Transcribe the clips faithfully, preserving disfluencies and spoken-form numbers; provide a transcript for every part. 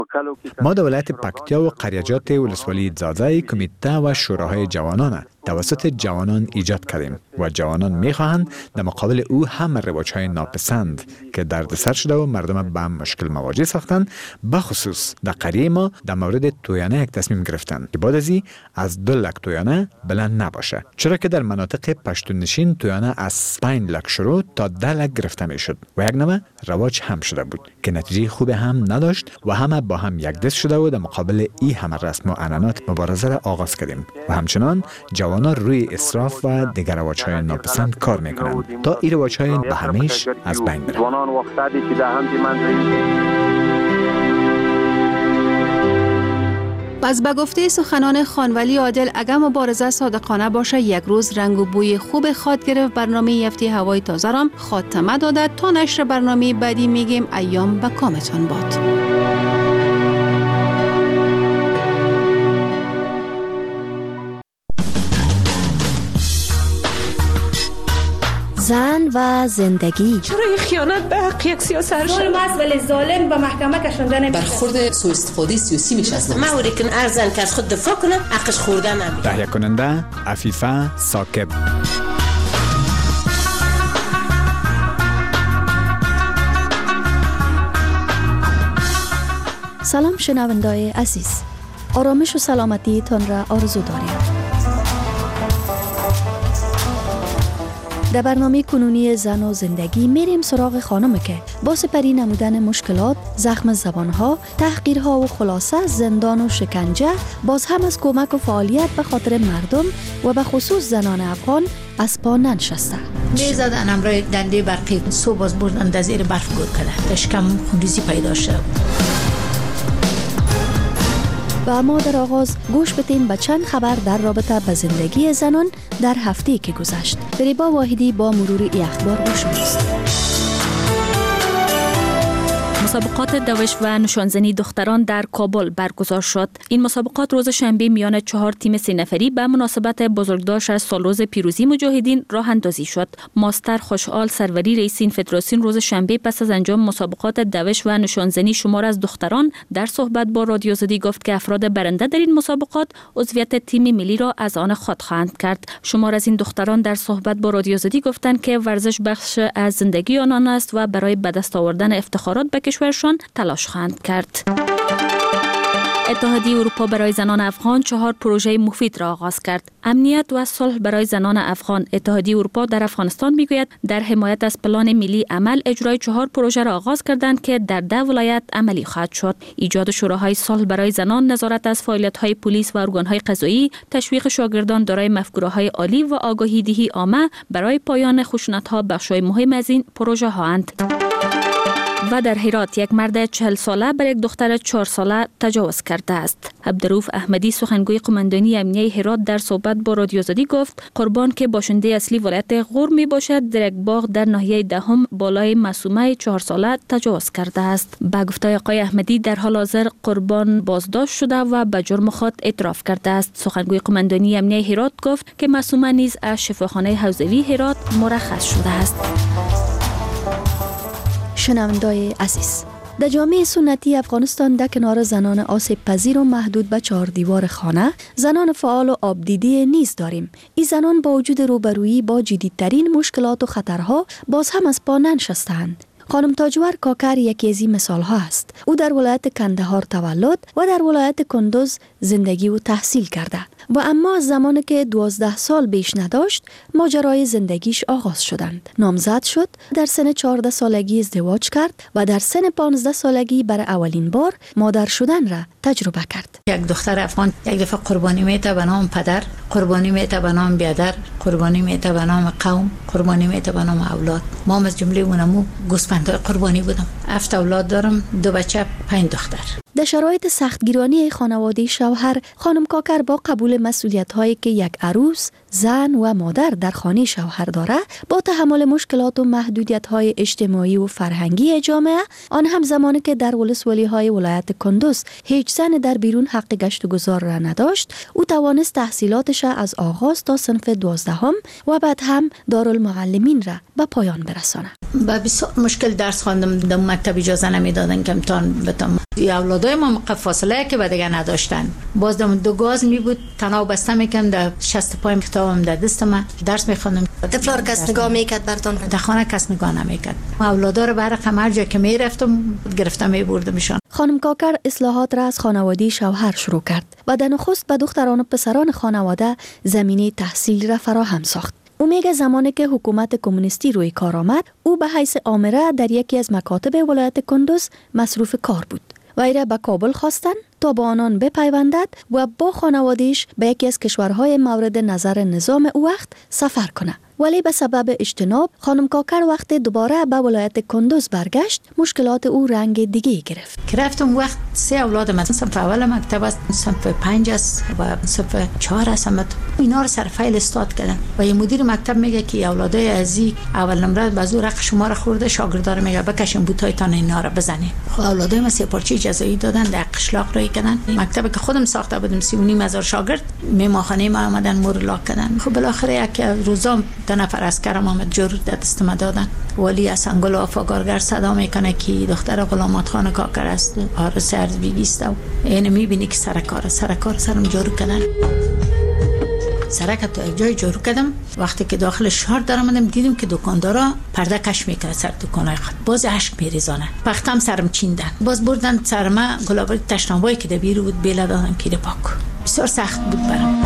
ما در ولایت پکتیا و قریجات ولسوالی زازای کمیته و شوراهای جوانان توسط جوانان ایجاد کردیم و جوانان میخواهند در مقابل او هم رواج‌های ناپسند که دردسر شده و مردم به مشکل مواجه ساختند، بخصوص در قریه ما در مورد تویانه یک تصمیم گرفتند که بعد از این از دو لک تویانه بلند نباشه، چرا که در مناطق پشتون نشین تویانه از پنج لک شروع تا ده لک گرفته میشد و یک نمه رواج هم شده بود که نتیجه خوب هم نداشت و همه با هم یک دست شده و در مقابل این همه رسم و عنعنات مبارزه را آغاز کردیم و همچنان جوانان روی اسراف و دیگر رواج‌های ناپسند کار میکنند تا این رواج‌های به همیش از بین بره. پس به گفته سخنان خانولی عادل، اگر مبارزه صادقانه باشه یک روز رنگ و بوی خوب خود گرفت. برنامه یفتی هوای تازه رام خاتمه داده. تا نشر برنامه بعدی میگیم ایام به کامتان باد. زن و زندگی. چرا این خیانت به حق یک سیاست ظلم است ولی ظالم به محکمه کشانده نمیشه. برخورد سوء استفاده سیاسی میشه از ما اوری که ارزن که از خود دفاع کنه حقش خورده نمیشه. تهیه کننده عفیفه ساکب. سلام شنوندای عزیز، آرامش و سلامتی تان را آرزو داریم. در برنامه کنونی زن و زندگی میریم سراغ خانم که با سپری نمودن مشکلات، زخم زبانها، تحقیرها و خلاصه زندان و شکنجه باز هم از کمک و فعالیت به خاطر مردم و به خصوص زنان افغان از پا ننشسته. میزدن امرای دنده برقی صبح باز بردن در زیر برف گود کرده، تشکم خونریزی پیدا شد. و اما در آغاز گوش بدین به چند خبر در رابطه به زندگی زنان در هفته‌ای که گذشت. فریبا واحدی با مرور ای اخبار با شماست. مسابقات دوش و نشانزنی دختران در کابل برگزار شد. این مسابقات روز شنبه میان چهار تیم سه نفری به مناسبت بزرگداشت از سالروز پیروزی مجاهدین راه اندازی شد. ماستر خوشحال سروری رئیس این فدراسیون روز شنبه پس از انجام مسابقات دوش و نشانزنی شمار از دختران در صحبت با رادیو زدی گفت که افراد برنده در این مسابقات عضویت تیم ملی را از آن خود خواهند کرد. شمار از این دختران در صحبت با رادیو زدی گفتند که ورزش بخش از زندگی آنان است و برای به دست آوردن افتخارات به کشورشان تلاش خواهند کرد. اتحادیه اروپا برای زنان افغان چهار پروژه مفید را آغاز کرد. امنیت و صلح برای زنان افغان. اتحادیه اروپا در افغانستان میگوید در حمایت از پلان ملی عمل اجرای چهار پروژه را آغاز کردند که در ده ولایت عملی خواهد شد. ایجاد شوراهای صلح برای زنان، نظارت از فعالیت‌های پلیس و ارگان‌های قضایی، تشویق شاگردان دارای مفکوره‌های عالی و آگاهی دهی عامه برای پایان خشونت‌ها بخشای مهم از این پروژه هاند. و در هرات یک مرد چهل ساله بر یک دختر چهار ساله تجاوز کرده است. عبدالرؤوف احمدی سخنگوی قماندانی امنیه هرات در صحبت با رادیو زدی گفت قربان که باشنده اصلی ولایت غور می باشد در یک باغ در ناحیه دهم بالای معصومه چهار ساله تجاوز کرده است. با گفته آقای احمدی در حال حاضر قربان بازداشت شده و به جرم خود اعتراف کرده است. سخنگوی قماندانی امنیه هرات گفت که معصومه نیز از شفاخانه حوزوی هرات مرخص شده است. شنوندای عزیز، در جامعه سنتی افغانستان در کنار زنان آسیب پذیر و محدود به چهار دیوار خانه، زنان فعال و آبدیده نیز داریم. این زنان با وجود روبرویی با جدیدترین مشکلات و خطرها باز هم از پا ننشسته‌اند. خانم تاجور کاکر یکی از این مثال ها است. او در ولایت کندهار تولد و در ولایت کندوز زندگی و تحصیل کرده و اما از زمانی که دوازده سال بیش نداشت ماجرای زندگیش آغاز شدند. نامزد شد، در سن چهارده سالگی ازدواج کرد و در سن پانزده سالگی برای اولین بار مادر شدن را تجربه کرد. یک دختر افغان یک دفعه قربانی میته به نام پدر، قربانی میته به نام بیادر، قربانی میته به نام قوم، قربانی میته به نام اولاد. ما از جمله اونمو گوسفندای قربانی بودم. هفت اولاد دارم، دو بچه، پنج دختر. در شرایط سختگیرانی خانواده شوهر، خانم کاکر با قبول مسئولیت‌هایی که یک عروس، زن و مادر در خانه شوهر داره، با تحمل مشکلات و محدودیت‌های اجتماعی و فرهنگی جامعه، آن هم زمانی که در ولسوالی‌های ولایت کندوز هیچ زن در بیرون حق گشت و گذار را نداشت، او توانست تحصیلاتش از آغاز تا صنف دوازدهم و بعد هم دارالمعلمین را به پایان برساند. با بسیار مشکل درس خواندم. در مکتب اجازه نمیدادن که امتحان بتم. اولادای ما فاصله که بعد دیگه نداشتن. باز دم دو گاز می بود تنها بسته میکردم در شست پای کتابم در دست من درس میخوندم. طفلار کس نگاه میکرد برتون؟ در خانه کس نگاه نمیکرد. اولادا رو برای هر جا که میرفتم گرفتم میبردمشان. خانم کاکر اصلاحات را از خانواده شوهر شروع کرد و در نخست به دختران و پسران خانواده زمینه تحصیل را فراهم ساخت. او میگه زمانی که حکومت کمونیستی روی کار آمد، او به حیث آمره در یکی از مکاتب ولایت کندوز مصروف کار بود. وی را به کابل خواستند تا با آنان بپیوندد و با خانواده‌اش به یکی از کشورهای مورد نظر نظام او وقت سفر کنه. ولی به سبب اجتناب خانم کاکر وقت دوباره به ولایت کندوز برگشت، مشکلات او رنگ دیگه گرفت. گرفتم وقت سه اولاد من صنف اول مکتب است، صنف پنج است و صنف چهار است. اینا رو سر فایل استاد کردن و یه مدیر مکتب میگه که اولادای عزیز اول نمره بازو رق شما را خورده، شاگردار میگه بکشین بوتایتان اینا رو بزنید. خب اولادای ما سه پارچه جزایی دادن، در قشلاق رای کردن. مکتبی که خودم ساخته بودم سی و نیم هزار شاگرد میماخانه ما آمدن مورلاک کردن. خب بالاخره یک روزا دو نفر عسکرم آمد جور دست ما دادن. ولی از انگل آفاگارگر صدا میکنه که دختر غلامات خان کاکر است، آرس ارز بیگیست و اینه میبینی که سرکار سرکار سرم جارو کردن. سرک تو جای جارو کردم. وقتی که داخل شهر در آمدم دیدم که دکاندارا پرده کش میکنه سر دکانای خود، باز اشک میریزانه. وقتم سرم چیندن، باز بردن سرما گلابی تشنابایی که دبیر بود بیل دادم که پاک. بسیار سخت بود برام.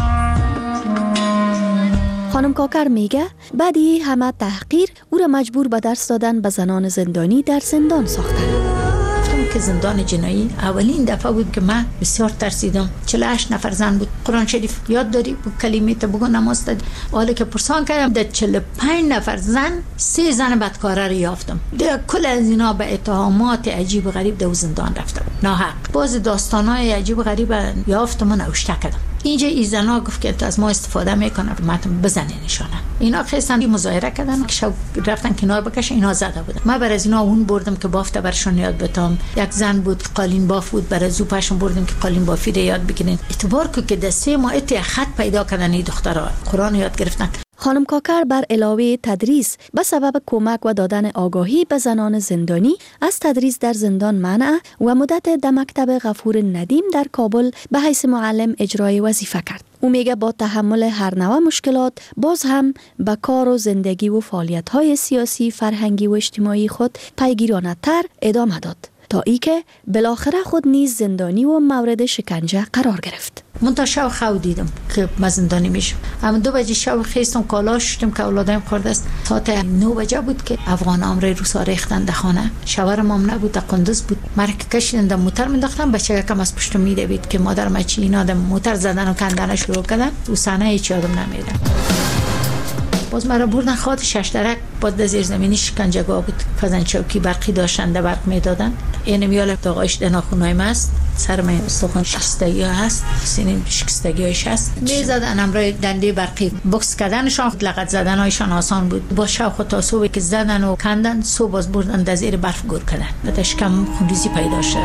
خانم کاکر میگه بعدی همه تحقیر او را مجبور به درس دادن به زنان زندانی در زندان ساختند. که زندان جنایی اولین دفعه بود که من بسیار ترسیدم. چهل و هشت نفر زن بود. قرآن شریف یاد داری بو کلمه تا بگو نماز دادی. حالا که پرسان کردم در چهل و پنج نفر زن سه زن بدکاره رو یافتم. در کل از اینا به اتهامات عجیب و غریب در زندان رفتم ناحق. باز داستانای عجیب و غریب یافتم و نوشته کردم. اینجا این زنا گفت که از ما استفاده میکنه ماتم بزنه نشانه. اینا خواستن مظاهره کردن که شب رفتن کنار بکشن، اینا زده بودن. من برای از اینا اون بردم که بافته برشون یاد بتام. یک زن بود قالین باف بود، برای زو پاشون بردم که قالین بافی رو یاد بگیرن. اعتبار که دسته ما ات خط پیدا کردن این دخترها قرآن یاد گرفتن. خانم کاکر بر علاوه تدریس به سبب کمک و دادن آگاهی به زنان زندانی از تدریس در زندان منع و مدت در مکتب غفور ندیم در کابل به حیث معلم اجرای وظیفه کرد. او میگه با تحمل هر نوع مشکلات باز هم به کار و زندگی و فعالیت‌های سیاسی، فرهنگی و اجتماعی خود پیگیرانه تر ادامه داد تا ای که بالاخره خود نیز زندانی و مورد شکنجه قرار گرفت. من تا شب خو دیدم که من زندانی میشم. اما دو بجه شب خیستم کالا شدم که اولادم خورده است. ساعت نه بجه بود که افغان امر روسا ریختن در خانه. شوهرم هم نبود، در قندوز بود. مرک کشیدن در موتر مینداختن، بچه کم از پشت میدوید که مادر مچی اینا در موتر زدن و کندن شروع کردن. او صحنه هیچ یادم نمیاد. باز مرا بردن خاط شش درک باز در زیرزمینی شکنجهگاه بود. فزن چوکی برقی داشتن در برق میدادن. این میال داغایش دناخونایم است، سرم استخوان شکستگی هست، سینیم شکستگیش هست. میزدن امرای دنده برقی بوکس کردنشان، لغت زدنایشان آسان بود. با شب خود تا صبح که زدن و کندن، صبح باز بردن در زیر برف گور کردن. دشکم خونریزی پیدا شد.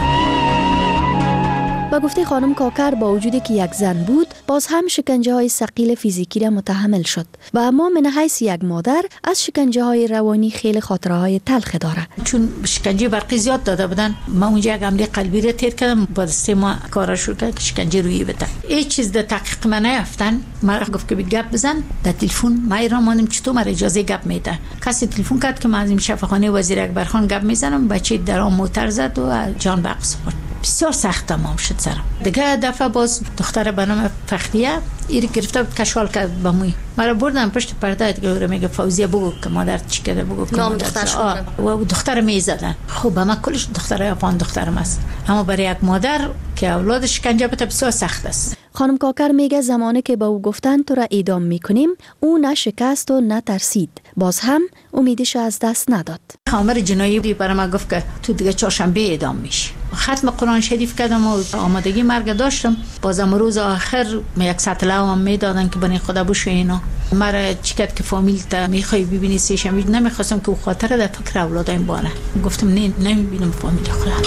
با گفته خانم کاکر با وجودی که یک زن بود باز هم شکنجه های ثقیل فیزیکی را متحمل شد و اما من حیث یک مادر از شکنجه های روانی خیلی خاطره های تلخ داره. چون شکنجه برقی زیاد داده بودن، ما اونجا یک عملی قلبی را تیر کردم. با سه ماه کارا شروع کردم که شکنجه روی بده. هیچ چیز در تحقیق من نیافتن. مرا گفت که گپ بزن در تلفن. ما ایران مانم چطور مرا اجازه گپ میده. کسی تلفن کرد که من از این شفاخانه وزیر اکبر خان گپ میزنم. بچه درام موتر زد و جان به سپرد. بسیار سخت تمام شد سرم. دیگه دفعه باز دختر به نام فخریه ایری گرفته بود کشال کرد به موی. مرا بردن پشت پرده دیگه میگه فوزیه بگو که مادر چی کرده، بگو که نام دخترش و دختر میزدن. خب ما کلش دخترای افغان دخترم است، اما برای یک مادر که اولادش شکنجه بده بسیار سخت است. خانم کاکر میگه زمانی که با او گفتن تو را اعدام میکنیم، او نه شکست و نه ترسید، باز هم امیدش از دست نداد. آمر جنایی برای ما گفت که تو دیگه چهارشنبه اعدام میشی. ختم قرآن شریف کردم و آمادگی مرگ داشتم. بازم روز آخر یک سطل هم میدادن که بنی خدا بشو اینا. مرا چیکت که فامیل تا میخوای ببینی سه شنبه، نمیخواستم که او خاطر در فکر اولادایم بانه. گفتم نه نمیبینم فامیل خودم.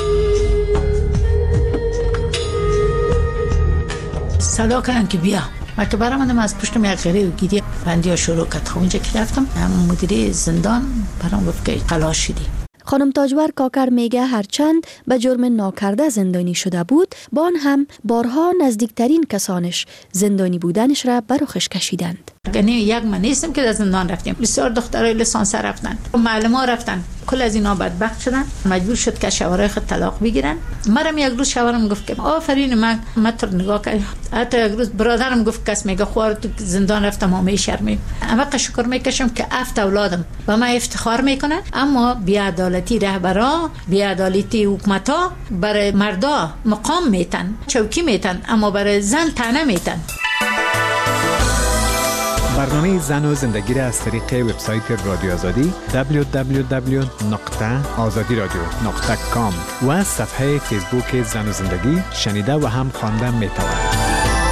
صدا کردن که بیا. ما که برامدم از پشتم یک غریب و گیری بندی ها شروع کرد. اونجا که رفتم مدیری زندان برام گفت که خلاص شدی. خانم تاجور کاکر میگه هرچند به جرم ناکرده زندانی شده بود، با آن هم بارها نزدیکترین کسانش زندانی بودنش را بر رخش کشیدند. یعنی یک من نیستم که از زندان رفتیم، بسیار دخترای لیسانس رفتن، معلم‌ها رفتن، کل از اینا بدبخت شدن، مجبور شد که شوهرای خود طلاق بگیرن. مرم یک روز شوهرم گفت که آفرین، من متر نگاه کرد. حتی یک روز برادرم گفت کس میگه خوار تو زندان رفتم، ما میشرمیم. اما شکر میکشم که افت اولادم با من افتخار میکنن، اما بی‌عدالتی رهبرا، بی‌عدالتی حکومتا برای مردا مقام میتن، چوکی میتن، اما برای زن طعنه میتن. برنامه زن و زندگی را از طریق وبسایت رادیو آزادی دبلیو دبلیو دبلیو نقطه آزادی رادیو نقطه کام و صفحه فیسبوک زن و زندگی شنیده و هم خوانده می‌توانید.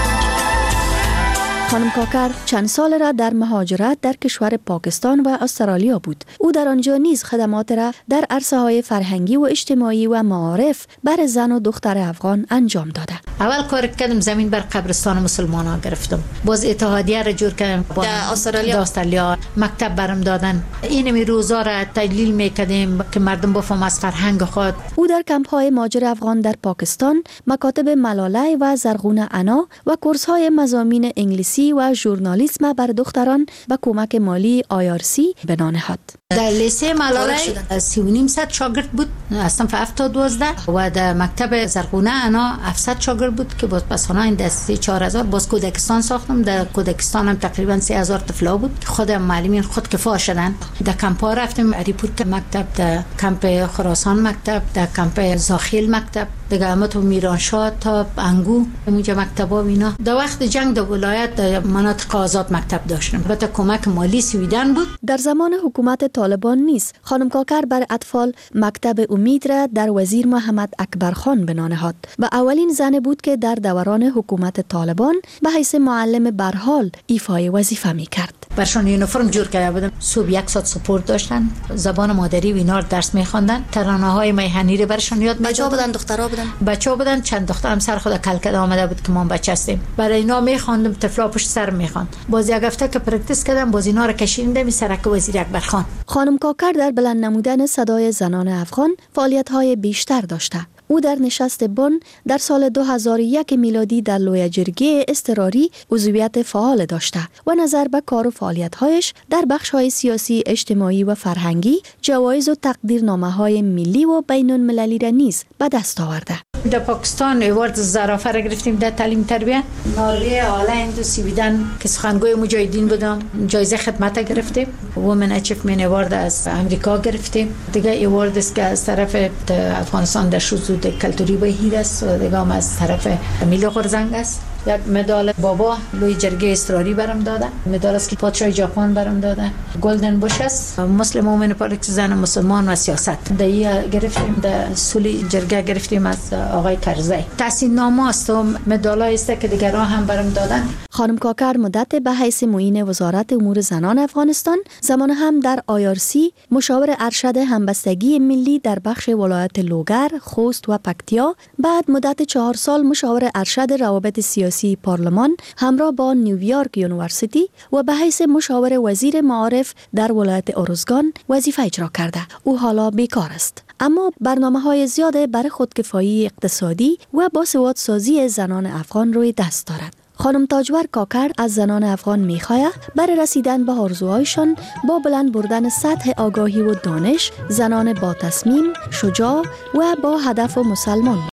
خانم کاکر چند سال را در مهاجرت در کشور پاکستان و استرالیا بود. او در آنجا نیز خدمات را در عرصه‌های فرهنگی و اجتماعی و معارف بر زن و دختر افغان انجام داده. اول کار کردم زمین بر قبرستان مسلمانان گرفتم. باز اتحادیه را جور کردم در استرالیا. استرالیا مکتب برم دادن. این می روزا را تدلیل میکردیم که مردم بفهمن از فرهنگ خود. او در کمپ‌های مهاجر افغان در پاکستان مکاتب ملاله و زرغون انا و کورس‌های مضامین انگلیسی و ژورنالیسم بر دختران به کمک مالی آی آر سی بنا نهاد. در لیسه ملاله سی و نیم صد شاگرد بود، اصلا هفتاد و دوازده، و در مکتب زرغونه انا هفتصد شاگرد بود که باز پس انا این دسته چهار هزار. باز کودکستان ساختم، در کودکستان هم تقریبا سه هزار طفلا بود. خود معلمین خود کفا شدن. در کمپ‌ها رفتم، اریپورت مکتب، در کمپ خراسان مکتب، در کمپ زاخیل مکتب، دیگه همه تو میرانشاه تا انگو اونجا مکتبا و اینا. در وقت جنگ در ولایت در مناطق آزاد مکتب داشتم. البته کمک مالی سویدن بود. در زمان حکومت طالبان نیز خانم کاکر بر اطفال مکتب امید را در وزیر محمد اکبر خان بنا نهاد و اولین زن بود که در دوران حکومت طالبان به حیث معلم برحال ایفای وظیفه می کرد. برشان یونیفرم جور کرده بودم. صبح یک ساعت سپورت داشتن، زبان مادری و اینا درس می‌خواندن، ترانه‌های میهنی رو برشان یاد بچه‌ها بودن، دخترها بودن. بچه‌ها بودن، چند دخترم سر خود کلکده آمده بود که ما بچه هستیم. برای اینا می‌خواندم، طفلا پشت سر می‌خواند. باز یک هفته که پرکتیس کردم، باز اینا رو کشیدم می سرک وزیر اکبر خان. خانم کاکر در بلند نمودن صدای زنان افغان فعالیت‌های بیشتر داشته. او در نشست بن در سال دو هزار و یک میلادی در لوی جرگه اضطراری عضویت فعال داشته و نظر به کار و فعالیت‌هایش در بخش‌های سیاسی، اجتماعی و فرهنگی جوایز و تقدیرنامه‌های ملی و بین‌المللی را نیز به دست آورده. در پاکستان اوارد زرافه را گرفتیم در تعلیم تربیت. ناروی آلند و سویدن که سخنگوی مجاهدین بودم جایزه خدمت گرفتیم. وومن اچیومنت اوارد از امریکا گرفتیم. دیگه اوارد است که از طرف افغانستان در شذوذ کلتوری بهیر است و دیگه هم از طرف میل قرزنگ است. یک مدال بابا لوی جرگه اضطراری برام دادن. مدال است که پادشاه ژاپن برام دادن. گلدن بوش است. مسلم مومن پارک زن مسلمان و سیاست. دایی گرفتیم، در سولی جرگه گرفتیم از آقای کرزی. تحسین نامه است و مدالای است که دیگران هم برام دادن. خانم کاکر مدت به حیث معین وزارت امور زنان افغانستان، زمان هم در آی آر سی مشاور ارشد همبستگی ملی در بخش ولایت لوگر، خوست و پکتیا، بعد مدت چهار سال مشاور ارشد روابط سیاسی پارلمان همراه با نیویورک یونیورسیتی و به حیث مشاور وزیر معارف در ولایت ارزگان وظیفه اجرا کرده. او حالا بیکار است، اما برنامه‌های زیاده برای خودکفایی اقتصادی و باسوادسازی زنان افغان روی دست دارد. خانم تاجور کاکر از زنان افغان می‌خواهد برای رسیدن به آرزوهایشان با بلند بردن سطح آگاهی و دانش، زنان با تصمیم، شجاع و با هدف و مسلمان